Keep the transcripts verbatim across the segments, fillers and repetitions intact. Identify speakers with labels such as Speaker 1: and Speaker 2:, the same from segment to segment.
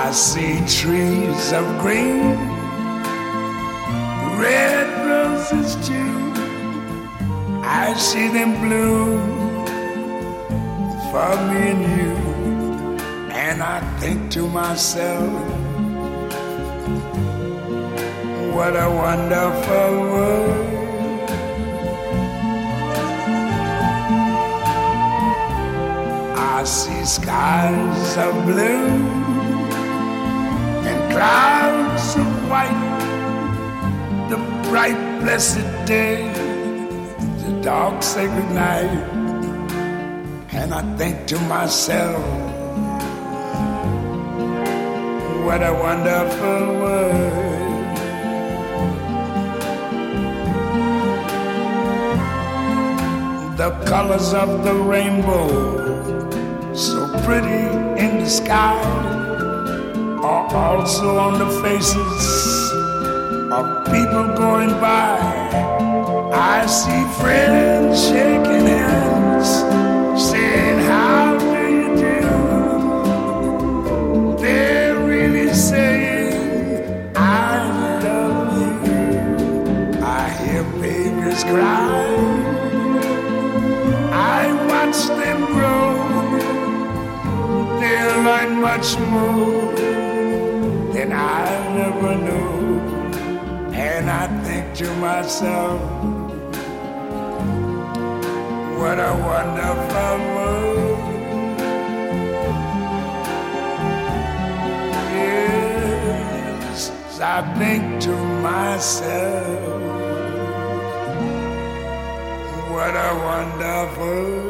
Speaker 1: I see trees of green, red roses too. I see them bloom for me and you. And I think to myself, what a wonderful world. I see skies of blue and clouds of white, the bright blessed day, the dark sacred night. And I think to myself, what a wonderful world. The colors of the rainbow, so pretty in the sky, are also on the faces of people going by. I see friends shaking hands, saying, how do you do? They're really saying, I love you. I hear babies cry, I watch them grow. They'll learn much more than I never knew. And I think to myself, what a wonderful world. Yes, I think to myself, what a wonderful world.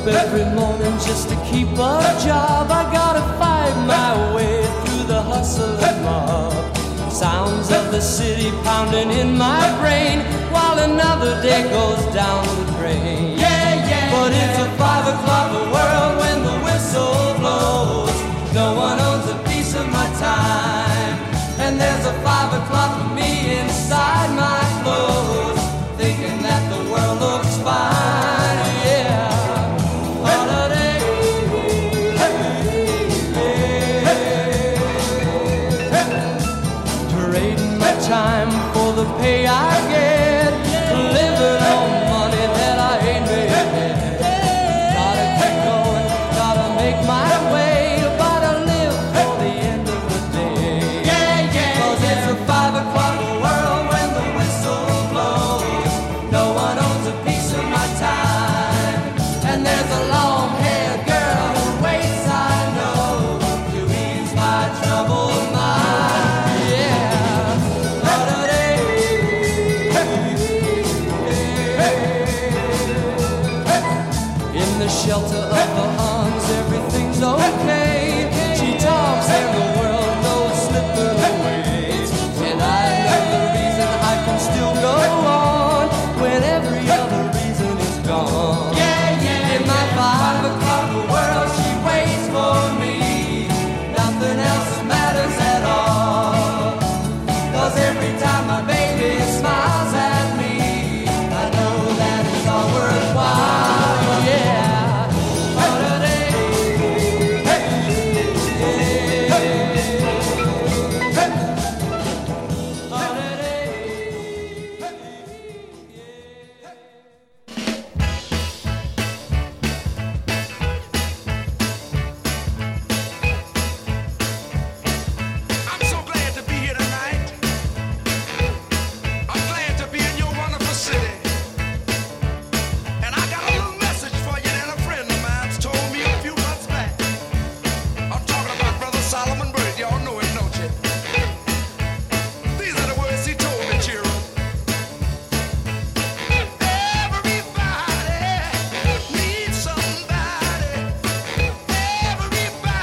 Speaker 2: every morning just to keep a job. I gotta fight my way through the hustle and mob. Sounds of the city pounding in my brain while another day goes down the drain. Yeah, yeah. But it's a five o'clock world when the whistle blows. No one owns a piece of my time, and there's a five o'clock for me inside my clothes, thinking that the world looks fine. Yeah. Holiday. Trading my time for the pay I get, living on money that I ain't made yet. Gotta keep going, gotta make my way, gotta live for the end of the day. Yeah, yeah. Cause it's a five o'clock world when the whistle blows. No one owns a piece of my time, and there's a long-haired girl who waits, I know, to ease my troubled mind. Yeah. In the shelter of her arms, everything's okay. She talks and the world knows slip her away. And I know the reason I can still go on when every other reason is gone. Yeah, yeah. In my five o'clock world, she waits for me. Nothing else matters at all. Cause every time my baby smiles at me, I know that it's all worthwhile. Yeah.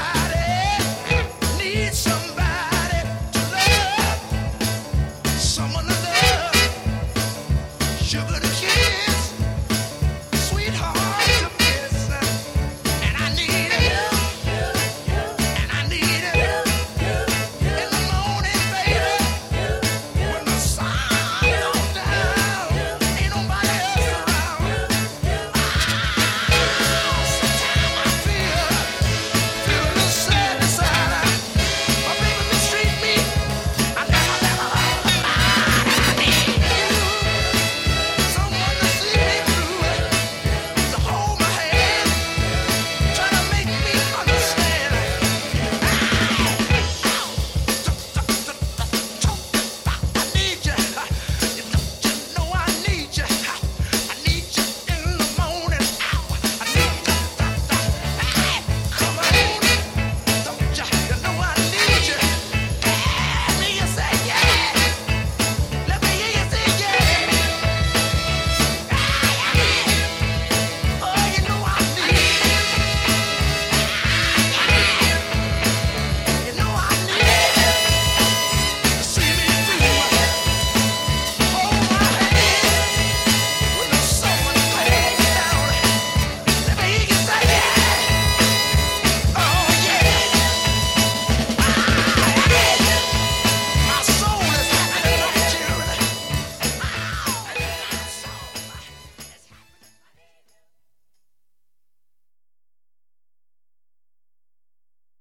Speaker 1: Some